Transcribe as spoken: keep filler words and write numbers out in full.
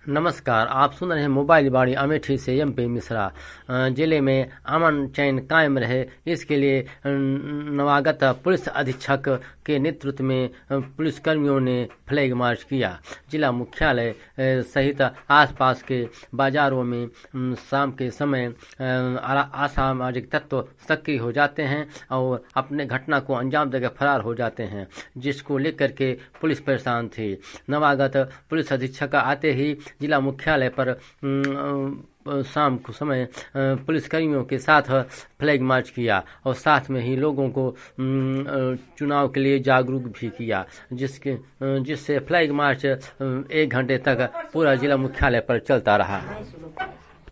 नमस्कार, आप सुन रहे हैं मोबाइल बाड़ी अमेठी से एमपी मिश्रा। जिले में अमन चैन कायम रहे, इसके लिए नवागत पुलिस अधीक्षक के नेतृत्व में पुलिसकर्मियों ने फ्लैग मार्च किया। जिला मुख्यालय सहित आसपास के बाजारों में शाम के समय असामाजिक तत्व सक्रिय हो जाते हैं और अपने घटना को अंजाम देकर फरार हो जाते हैं, जिसको लेकर के पुलिस परेशान थी। नवागत पुलिस अधीक्षक आते ही जिला मुख्यालय पर शाम को समय पुलिसकर्मियों के साथ फ्लैग मार्च किया और साथ में ही लोगों को चुनाव के लिए जागरूक भी किया, जिसके जिससे फ्लैग मार्च एक घंटे तक पूरा जिला मुख्यालय पर चलता रहा।